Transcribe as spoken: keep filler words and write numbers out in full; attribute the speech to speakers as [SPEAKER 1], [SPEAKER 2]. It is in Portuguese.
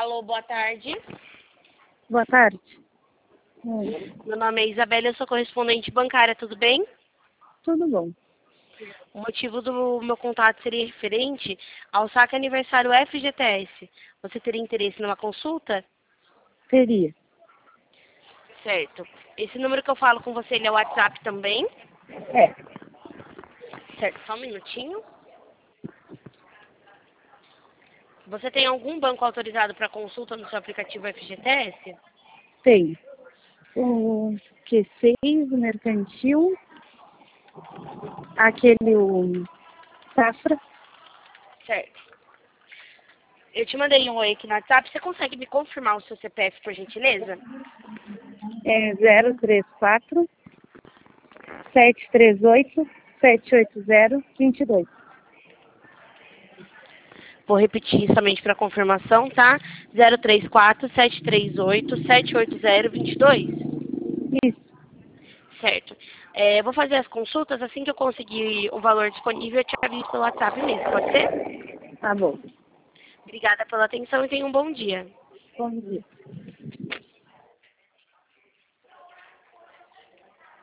[SPEAKER 1] Alô, boa tarde.
[SPEAKER 2] Boa tarde. Oi.
[SPEAKER 1] Meu nome é Isabela, eu sou correspondente bancária, tudo bem?
[SPEAKER 2] Tudo bom.
[SPEAKER 1] O motivo do meu contato seria referente ao saque aniversário F G T S. Você teria interesse numa consulta?
[SPEAKER 2] Teria.
[SPEAKER 1] Certo. Esse número que eu falo com você, ele é o WhatsApp também?
[SPEAKER 2] É.
[SPEAKER 1] Certo, só um minutinho. Você tem algum banco autorizado para consulta no seu aplicativo F G T S?
[SPEAKER 2] Tem. O Q seis, o mercantil, aquele o Safra,
[SPEAKER 1] Certo. Eu te mandei um oi aqui no WhatsApp. Você consegue me confirmar o seu C P F, por gentileza?
[SPEAKER 2] é zero três quatro, sete três oito, sete oito zero, dois dois.
[SPEAKER 1] Vou repetir somente para confirmação, tá? zero três quatro, sete três oito, sete oito zero, dois dois.
[SPEAKER 2] Isso.
[SPEAKER 1] Certo. É, eu vou fazer as consultas assim que eu conseguir o valor disponível, eu te aviso pelo WhatsApp mesmo, pode ser?
[SPEAKER 2] Tá bom.
[SPEAKER 1] Obrigada pela atenção e tenha um bom dia.
[SPEAKER 2] Bom dia.